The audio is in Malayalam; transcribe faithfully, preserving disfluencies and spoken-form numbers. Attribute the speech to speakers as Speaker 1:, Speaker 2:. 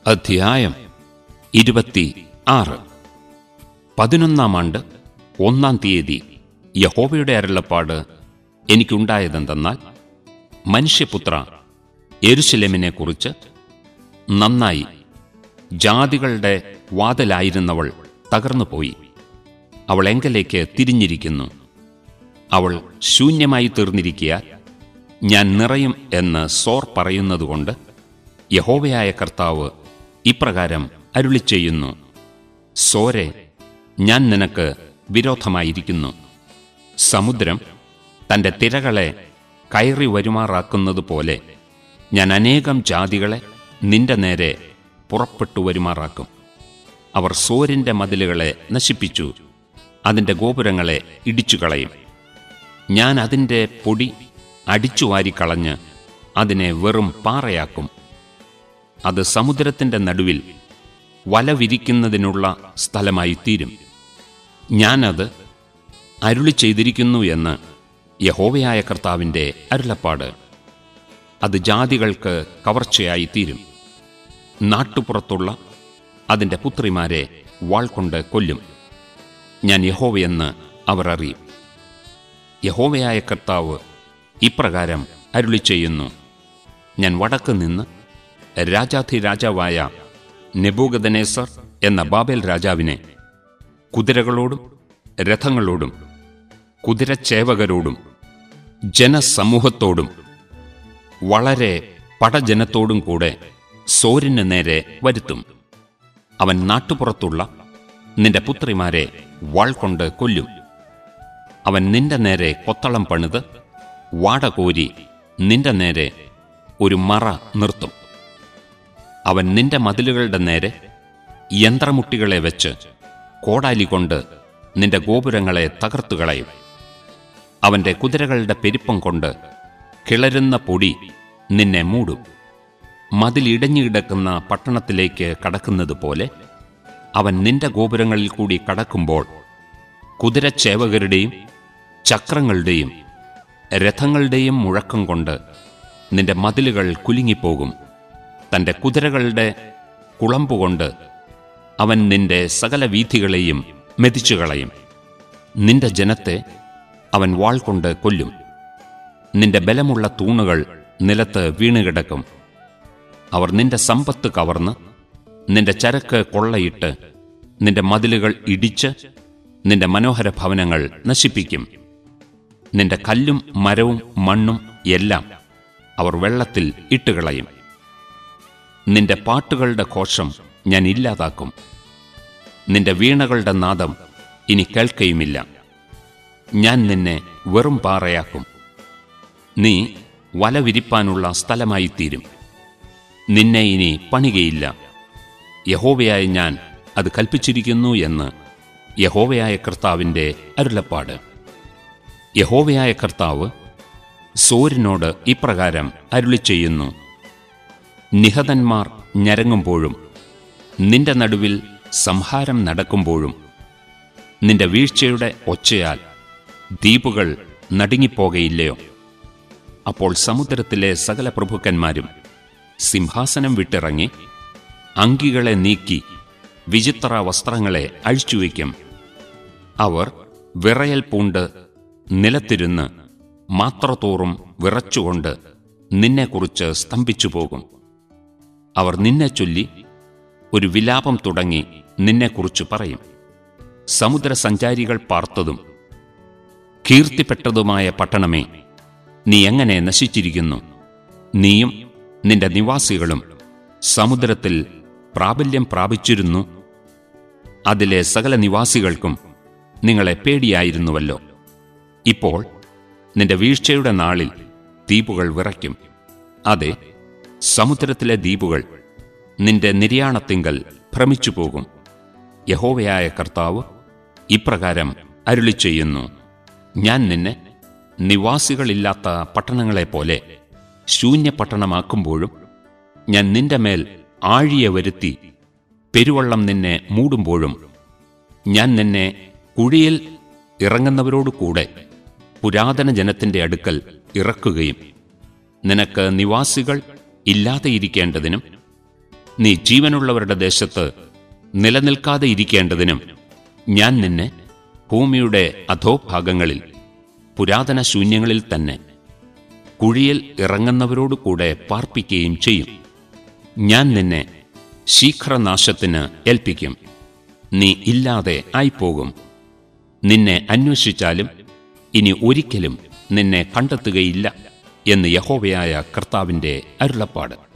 Speaker 1: അധ്യായം ഇരുപത്തി ആറ്. പതിനൊന്നാം ആണ്ട് ഒന്നാം തീയതി യഹോവയുടെ അരുളപ്പാട് എനിക്കുണ്ടായതെന്തെന്നാൽ, മനുഷ്യപുത്ര, യെരൂശലേമിനെ കുറിച്ച് നന്നായി ജാതികളുടെ വാതിലായിരുന്നവൾ തകർന്നുപോയി. അവൾ എങ്കലേക്ക് തിരിഞ്ഞിരിക്കുന്നു. അവൾ ശൂന്യമായി തീർന്നിരിക്കയാൽ ഞാൻ നിറയും എന്ന് സോർ പറയുന്നതുകൊണ്ട് യഹോവയായ കർത്താവ് ഇപ്രകാരം അരുളിച്ചെയ്യുന്നു: സോരെ, ഞാൻ നിനക്ക് വിരോധമായിരിക്കുന്നു. സമുദ്രം തന്റെ തിരകളെ കയറി വരുമാറാക്കുന്നതുപോലെ ഞാൻ അനേകം ജാതികളെ നിന്റെ നേരെ പുറപ്പെട്ടു വരുമാറാക്കും. അവർ സോരിന്റെ മതിലുകളെ നശിപ്പിച്ചു, അതിന്റെ ഗോപുരങ്ങളെ ഇടിച്ചുകളയും. ഞാൻ അതിന്റെ പൊടി അടിച്ചുവാരിക്കളഞ്ഞ് അതിനെ വെറും പാറയാക്കും. അത് സമുദ്രത്തിന്റെ നടുവിൽ വല വിരിക്കുന്നതിനുള്ള സ്ഥലമായി തീരും. ഞാനത് അരുളി ചെയ്തിരിക്കുന്നു എന്ന് യഹോവയായ കർത്താവിന്റെ അരുളപ്പാട്. അത് ജാതികൾക്ക് കവർച്ചയായി തീരും. നാട്ടുപുറത്തുള്ള അതിന്റെ പുത്രിമാരെ വാൾകൊണ്ട് കൊല്ലും. ഞാൻ യഹോവയെന്ന് അവർ അറിയും. യഹോവയായ കർത്താവ് ഇപ്രകാരം അരുളി ചെയ്യുന്നു: ഞാൻ വടക്ക് നിന്ന് രാജാധിരാജാവായ നെബൂഖദ്നേസർ എന്ന ബാബേൽ രാജാവിനെ കുതിരകളോടും രഥങ്ങളോടും കുതിരച്ചേവകരോടും ജനസമൂഹത്തോടും വളരെ പടജനത്തോടും കൂടെ സോരിന് നേരെ വരുത്തും. അവൻ നാട്ടുപുറത്തുള്ള നിന്റെ പുത്രിമാരെ വാൾകൊണ്ട് കൊല്ലും. അവൻ നിന്റെ നേരെ കൊത്തളം പണിത് വാടകോരി നിന്റെ നേരെ ഒരു മറ നിർത്തും. അവൻ നിന്റെ മതിലുകളുടെ നേരെ യന്ത്രമുട്ടികളെ വെച്ച് കോടാലി കൊണ്ട് നിന്റെ ഗോപുരങ്ങളെ തകർത്തുകളയും. അവന്റെ കുതിരകളുടെ പെരുപ്പം കൊണ്ട് കിളരുന്ന പൊടി നിന്നെ മൂടും. മതിലിടഞ്ഞുകിടക്കുന്ന പട്ടണത്തിലേക്ക് കടക്കുന്നത് പോലെ അവൻ നിന്റെ ഗോപുരങ്ങളിൽ കൂടി കടക്കുമ്പോൾ കുതിരച്ചേവകരുടെയും ചക്രങ്ങളുടെയും രഥങ്ങളുടെയും മുഴക്കം കൊണ്ട് നിന്റെ മതിലുകൾ കുലുങ്ങിപ്പോകും. തന്റെ കുതിരകളുടെ കുളമ്പുകൊണ്ട് അവൻ നിന്റെ സകല വീഥികളെയും മെതിച്ചുകളയും. നിന്റെ ജനത്തെ അവൻ വാൾകൊണ്ട് കൊല്ലും. നിന്റെ ബലമുള്ള തൂണുകൾ നിലത്ത് വീണുകിടക്കും. അവർ നിന്റെ സമ്പത്ത് കവർന്ന് നിന്റെ ചരക്ക് കൊള്ളയിട്ട് നിന്റെ മതിലുകൾ ഇടിച്ച് നിന്റെ മനോഹര ഭവനങ്ങൾ നശിപ്പിക്കും. നിന്റെ കല്ലും മരവും മണ്ണും എല്ലാം അവർ വെള്ളത്തിൽ ഇട്ടുകളയും. നിന്റെ പാട്ടുകളുടെ ഘോഷം ഞാൻ ഇല്ലാതാക്കും. നിന്റെ വീണകളുടെ നാദം ഇനി കേൾക്കയുമില്ല. ഞാൻ നിന്നെ വെറും പാറയാക്കും. നീ വല വിരിപ്പാനുള്ള സ്ഥലമായിത്തീരും. നിന്നെ ഇനി പണികയില്ല. യഹോവയായ ഞാൻ അത് കൽപ്പിച്ചിരിക്കുന്നു എന്ന് യഹോവയായ കർത്താവിന്റെ അരുളപ്പാട്. യഹോവയായ കർത്താവ് സോരിനോട് ഇപ്രകാരം അരുളിച്ചെയ്യുന്നു: നിഹതന്മാർ ഞരങ്ങുമ്പോഴും നിന്റെ നടുവിൽ സംഹാരം നടക്കുമ്പോഴും നിന്റെ വീഴ്ചയുടെ ഒച്ചയാൽ ദ്വീപുകൾ നടുങ്ങിപ്പോകയില്ലയോ? അപ്പോൾ സമുദ്രത്തിലെ സകല പ്രഭുക്കന്മാരും സിംഹാസനം വിട്ടിറങ്ങി അങ്കികളെ നീക്കി വിചിത്ര വസ്ത്രങ്ങളെ അഴിച്ചുവയ്ക്കും. അവർ വിറയൽ പൂണ്ട് നിലത്തിരുന്ന് മാത്രത്തോറും വിറച്ചുകൊണ്ട് നിന്നെക്കുറിച്ച് സ്തംഭിച്ചുപോകും. അവർ നിന്നെ ചൊല്ലി ഒരു വിലാപം തുടങ്ങി നിന്നെക്കുറിച്ച് പറയും: സമുദ്രസഞ്ചാരികൾ പാർത്തതും കീർത്തിപ്പെട്ടതുമായ പട്ടണമേ, നീ എങ്ങനെ നശിച്ചിരിക്കുന്നു! നീയും നിന്റെ നിവാസികളും സമുദ്രത്തിൽ പ്രാബല്യം പ്രാപിച്ചിരുന്നു. അതിലെ സകല നിവാസികൾക്കും നിങ്ങളെ പേടിയായിരുന്നുവല്ലോ. ഇപ്പോൾ നിന്റെ വീഴ്ചയുടെ നാളിൽ ദ്വീപുകൾ വിറയ്ക്കും. അതെ, സമുദ്രത്തിലെ ദ്വീപുകൾ നിന്റെ നിര്യാണത്തിങ്കൽ ഭ്രമിച്ചുപോകും. യഹോവയായ കർത്താവ് ഇപ്രകാരം അരുളിച്ചെയ്യുന്നു: ഞാൻ നിന്നെ നിവാസികളില്ലാത്ത പട്ടണങ്ങളെപ്പോലെ ശൂന്യപട്ടണമാക്കുമ്പോഴും ഞാൻ നിന്റെ മേൽ ആഴിയെ വരുത്തി പെരുവെള്ളം നിന്നെ മൂടുമ്പോഴും ഞാൻ നിന്നെ കുഴിയിൽ ഇറങ്ങുന്നവരോടുകൂടെ പുരാതന ജനത്തിന്റെ അടുക്കൽ ഇറക്കുകയും നിനക്ക് നിവാസികൾ ഇല്ലാതെയിരിക്കേണ്ടതിനും നീ ജീവനുള്ളവരുടെ ദേശത്ത് നിലനിൽക്കാതെ ഇരിക്കേണ്ടതിനും ഞാൻ നിന്നെ ഭൂമിയുടെ അധോഭാഗങ്ങളിൽ പുരാതന ശൂന്യങ്ങളിൽ തന്നെ കുഴിയിൽ ഇറങ്ങുന്നവരോടുകൂടെ പാർപ്പിക്കുകയും ചെയ്യും. ഞാൻ നിന്നെ ശീഘ്രനാശത്തിന് ഏൽപ്പിക്കും. നീ ഇല്ലാതെ ആയിപ്പോകും. നിന്നെ അന്വേഷിച്ചാലും ഇനി ഒരിക്കലും നിന്നെ കണ്ടെത്തുകയില്ല എന്ന് യഹോവയായ കർത്താവിന്റെ അരുളപ്പാട്.